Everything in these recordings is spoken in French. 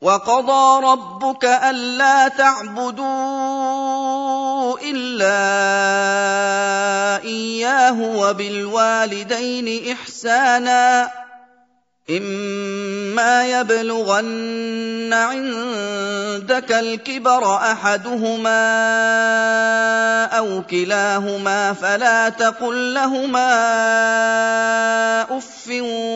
وقضى ربك ألا تعبدوا إلا إياه وبالوالدين إحسانا إما يبلغن عندك الكبر أحدهما أو كلاهما فلا تقل لهما أف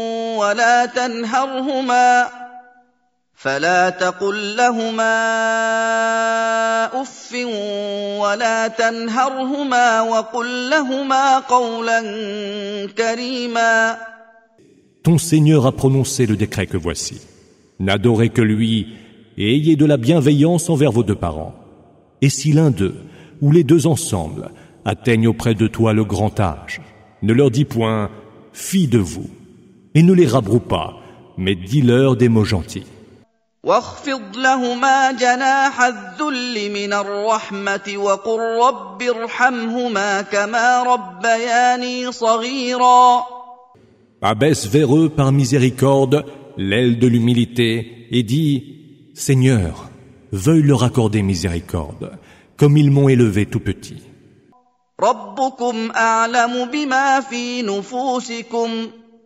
ولا تنهرهما وقل لهما قولا كريما. Ton Seigneur a prononcé le décret que voici. N'adorez que lui et ayez de la bienveillance envers vos deux parents. Et si l'un d'eux, ou les deux ensemble, atteignent auprès de toi le grand âge, ne leur dis point « fille de vous » et ne les rabroue pas, mais dis-leur des mots gentils. واخفض لهما جناح الذل من الرحمة وقل رب ارحمهما كما ربياني صغيرا. Abaisse vers eux par miséricorde l'aile de l'humilité et dis « Seigneur, veuille leur accorder miséricorde, comme ils m'ont élevé tout petit. » ربكم أعلم بما في نفوسكم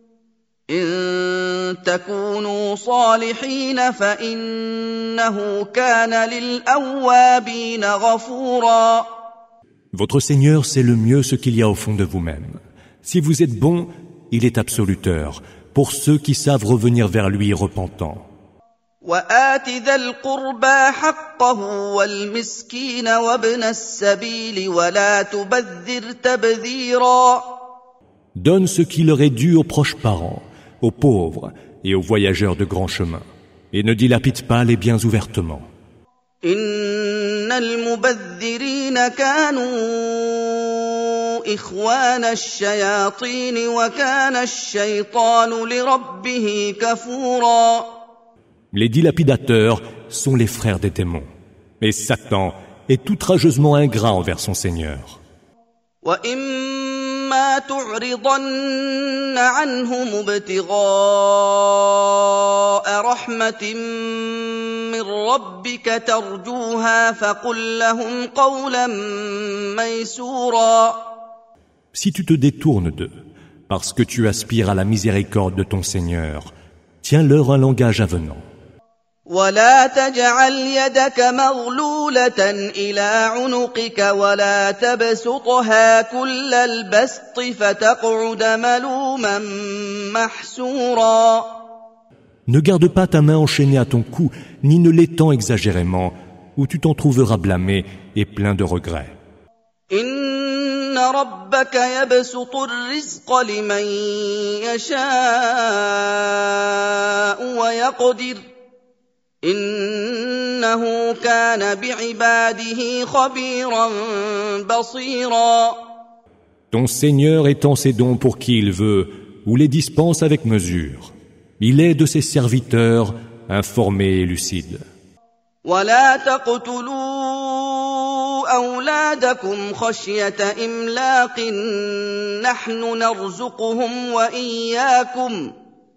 إن تكونوا صالحين فإنه كان للأوابين غفورا. Votre Seigneur sait le mieux ce qu'il y a au fond de vous-même. Si vous êtes bon, il est absoluteur pour ceux qui savent revenir vers lui repentants. وآت ذا القربى حقه والمسكين وابن السبيل ولا تبذر تبذيرا. Donne ce qui leur est dû aux proches parents, aux pauvres et aux voyageurs de grand chemin, et ne dilapide pas les biens ouvertement. إن المبذرين كانوا إخوان الشياطين وكان الشيطان لربه كفورا. Les dilapidateurs sont les frères des démons, et Satan est outrageusement ingrat envers son Seigneur. وإما تعرضن عنهم ابتغاء رحمة من ربك ترجوها فقل لهم قولا ميسورا. Si tu te détournes d'eux, parce que tu aspires à la miséricorde de ton Seigneur, tiens-leur un langage avenant. ولا تجعل يدك مغلولة إلى عنقك ولا تبسطها كل البسط فتقعد ملوما محسورا. Ne garde pas ta main enchaînée à ton cou, ni ne l'étends exagérément, ou tu t'en trouveras blâmé et plein de regrets. إن ربك يبسط الرزق لمن يشاء ويقدر إنه كان بعباده خبيرا بصيرا. Ton Seigneur étend ses dons pour qui il veut, ou les dispense avec mesure. Il est de ses serviteurs informé et lucide. ولا تقتلوا أولادكم خشية إملاق نحن نرزقهم وإياكم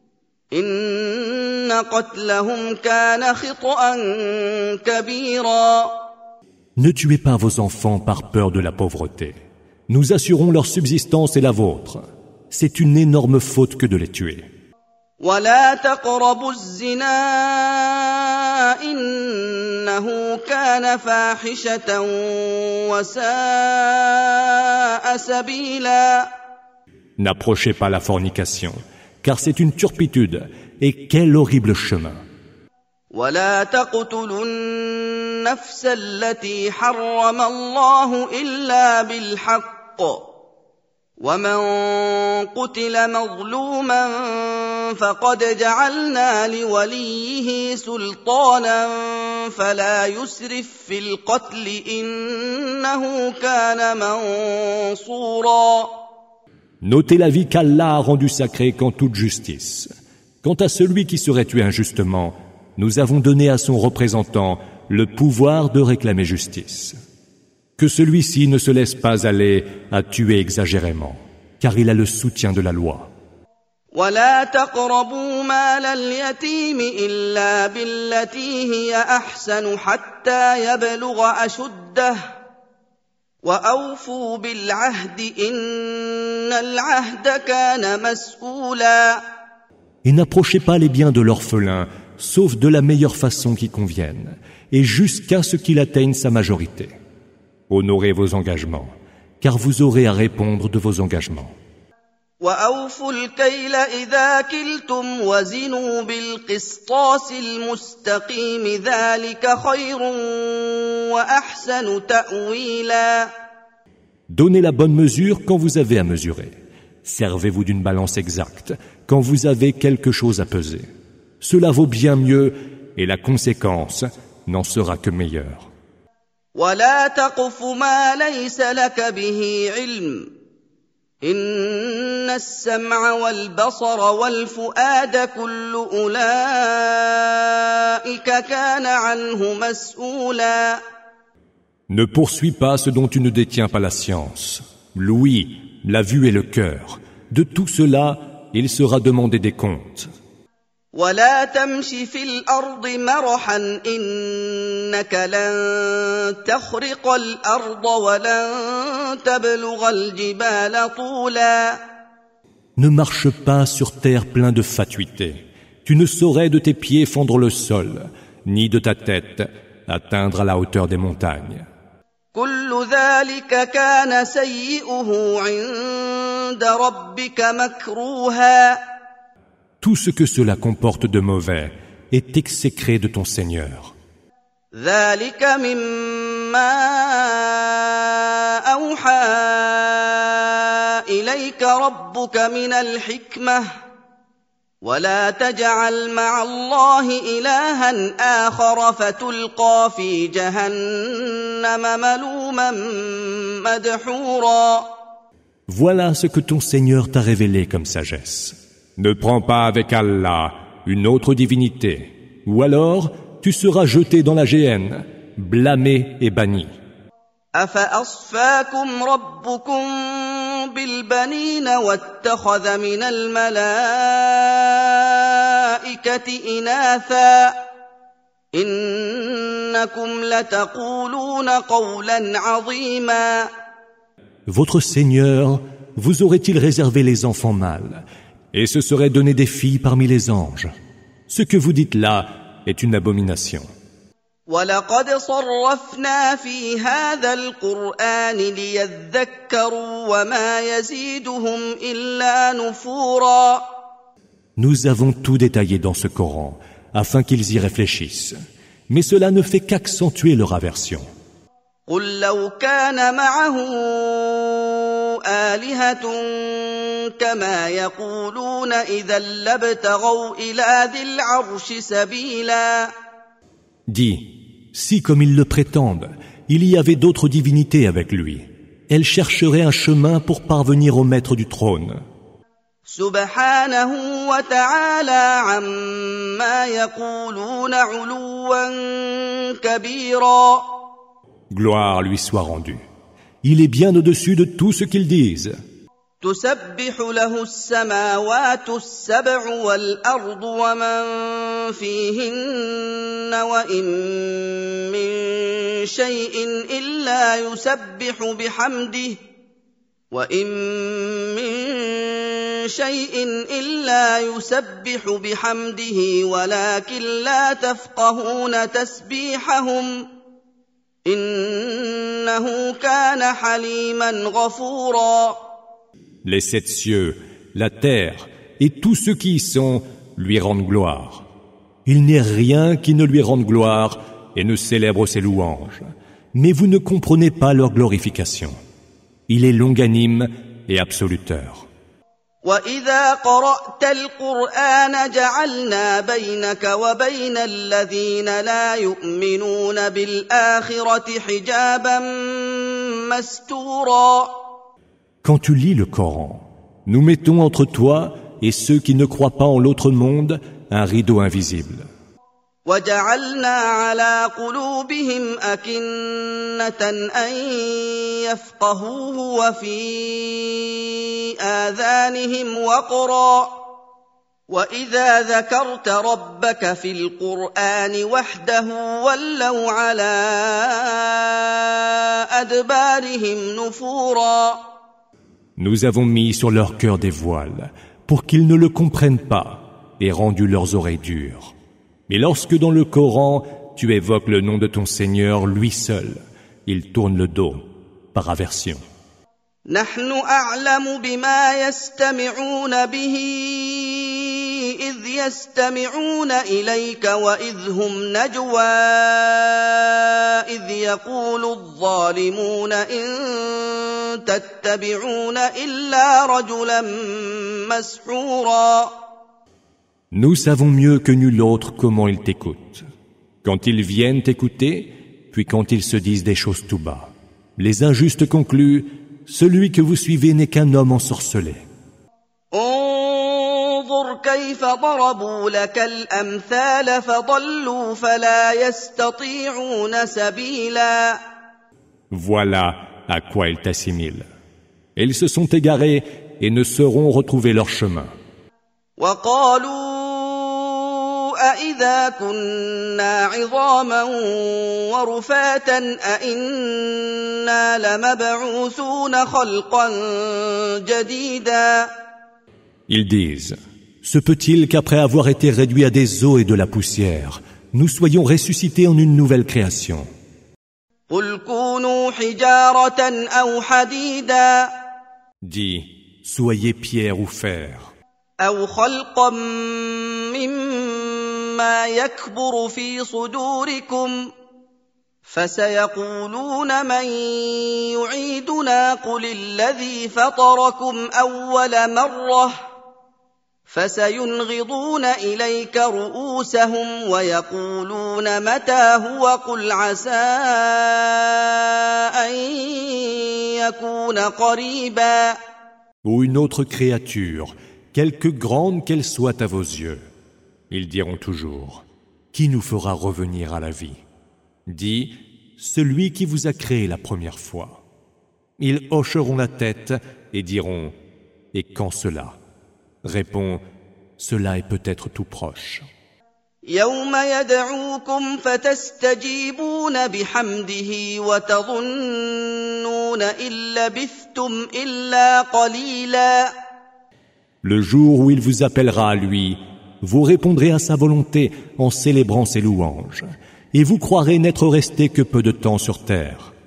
إن قتلهم كان خطأ كبيرا. Ne tuez pas vos enfants par peur de la pauvreté. Nous assurons leur subsistance et la vôtre. C'est une énorme faute que de les tuer. ولا تقربوا الزنا إنه كان فاحشة وساء سبيلا. N'approchez pas la fornication, car c'est une turpitude, et quel horrible chemin. ولا تقتلوا النفس التي حرم الله إلا بالحق ومن قتل مظلوما فقد جعلنا لوليه سلطانا فلا يسرف في القتل إنه كان منصورا. Notez la vie qu'Allah a rendue sacrée qu'en toute justice. Quant à celui qui serait tué injustement, nous avons donné à son représentant le pouvoir de réclamer justice. Que celui-ci ne se laisse pas aller à tuer exagérément, car il a le soutien de la loi. ولا تقربوا مال اليتيم إلا بالتي هي أحسن حتى يبلغ أشده وأوفوا بالعهد إن العهد كان مسؤولا. Et n'approchez pas les biens de l'orphelin, sauf de la meilleure façon qui convienne, et jusqu'à ce qu'il atteigne sa majorité. Honorez vos engagements, car vous aurez à répondre de vos engagements. وأوفوا الكيل إذا كلتم وزنوا بالقسطاس المستقيم ذلك خير وأحسن تأويلا. Donnez la bonne mesure quand vous avez à mesurer. Servez-vous d'une balance exacte quand vous avez quelque chose à peser. Cela vaut bien mieux et la conséquence n'en sera que meilleure. ولا تقف ما ليس لك به علم إن السمع والبصر والفؤاد كل أولئك كان عنه مسؤولا. Ne poursuis pas ce dont tu ne détiens pas la science. L'ouïe, la vue et le cœur. De tout cela, il sera demandé des comptes. ولا تمش في الأرض مرحا إنك لن تخرق الأرض ولن تبلغ الجبال طولا. Ne marche pas sur terre plein de fatuité. Tu ne saurais de tes pieds fendre le sol, ni de ta tête atteindre à la hauteur des montagnes. كل ذلك كان سيئه عند ربك مكروها. Tout ce que cela comporte de mauvais est exécré de ton Seigneur. ذلك مما أوحى إليك ربك من الحكمة ولا تجعل مع الله إلها آخر فتلقى في جهنم ملوما مدحورا. Voilà ce que ton Seigneur t'a révélé comme sagesse. Ne prends pas avec Allah une autre divinité, ou alors tu seras jeté dans la géhenne, blâmé et banni. أفأصفاكم ربكم بالبنين واتخذ من الملائكة إناثا إنكم لتقولون قولا عظيما. Votre Seigneur vous aurait-il réservé les enfants mâles et se serait donné des filles parmi les anges? Ce que vous dites là est une abomination. وَلَقَدْ صَرَّفْنَا فِي هَذَا الْقُرْآنِ لِيَذَّكَّرُوا وَمَا يَزِيدُهُمْ إِلَّا نُفُورًا. Nous avons tout détaillé dans ce Coran afin qu'ils y réfléchissent, mais cela ne fait qu'accentuer leur aversion. قُل لَّوْ كَانَ مَعَهُ آلِهَةٌ كَمَا يَقُولُونَ إِذًا لَّابْتَغَوْا إِلَىٰ ذِي الْعَرْشِ سَبِيلًا. Dis, si comme ils le prétendent, il y avait d'autres divinités avec lui, elles chercheraient un chemin pour parvenir au maître du trône. سبحانه وتعالى عما يقولون علوا كبيرا. Gloire lui soit rendue. Il est bien au-dessus de tout ce qu'ils disent. تسبح له السماوات السبع والأرض ومن فيهن وإن من شيء إلا يسبح بحمده ولكن لا تفقهون تسبيحهم إنه كان حليما غفورا. Les 7 cieux, la terre et tous ceux qui y sont lui rendent gloire. Il n'est rien qui ne lui rende gloire et ne célèbre ses louanges. Mais vous ne comprenez pas leur glorification. Il est longanime et absoluteur. وَإِذَا قَرَأْتَ الْقُرْآنَ جَعَلْنَا بَيْنَكَ وَبَيْنَ الَّذِينَ لَا يُؤْمِنُونَ بِالْآخِرَةِ حِجَابًا مَسْتُورًا. Quand tu lis le Coran, nous mettons entre toi et ceux qui ne croient pas en l'autre monde un rideau invisible. وَجَعَلْنَا عَلَىٰ قُلُوبِهِمْ أَكِنَّةً أَن يَفْقَهُوهُ وَفِي آذَانِهِمْ وَقْرًا وإذا ذكرت ربك في القرآن وحده ولوا على أدبارهم نفورا. Nous avons mis sur leur cœur des voiles pour qu'ils ne le comprennent pas et rendu leurs oreilles dures. Mais lorsque dans le Coran tu évoques le nom de ton Seigneur, lui seul, ils tournent le dos par aversion. نحن أعلم بما يستمعون به إذ يستمعون إليك وإذ هم نجوى إذ يقول الظالمون إن تتبعون إلا رجلا مسحورا. Nous savons mieux que nul autre comment ils t'écoutent. Quand ils viennent t'écouter, puis quand ils se disent des choses tout bas. Les injustes concluent: celui que vous suivez n'est qu'un homme ensorcelé. انظر كيف ضربوا لك الأمثال فضلوا فلا يستطيعون سبيلا. Voilà à quoi ils t'assimilent. Ils se sont égarés et ne sauront retrouver leur chemin. وقالوا أإذا كنا عظاما ورفاتا أإنا لمبعوثون خلقا جديدا. Ils disent: se peut-il qu'après avoir été réduits à des os et de la poussière, nous soyons ressuscités en une nouvelle création? قل كونوا حجارة أو حديدا. Dis: soyez pierre ou fer. أو خلقا مما يكبر في صدوركم فسيقولون من يعيدنا قل الذي فطركم أول مرة فسينغضون إليك رؤوسهم ويقولون متى هو قل عسى أن يكون قريبا. Ou une autre créature, quelque grande qu'elle soit à vos yeux. Ils diront toujours: qui nous fera revenir à la vie? Dis: celui qui vous a créé la première fois. Ils hocheront la tête et diront: et quand cela? Réponds: cela est peut-être tout proche. يوم يدعوكم فتستجيبون بحمده وتظنون إن لبثتم إلا قليلا. Le jour où il vous appellera à lui, vous répondrez à sa volonté en célébrant ses louanges, et vous croirez n'être resté que peu de temps sur terre.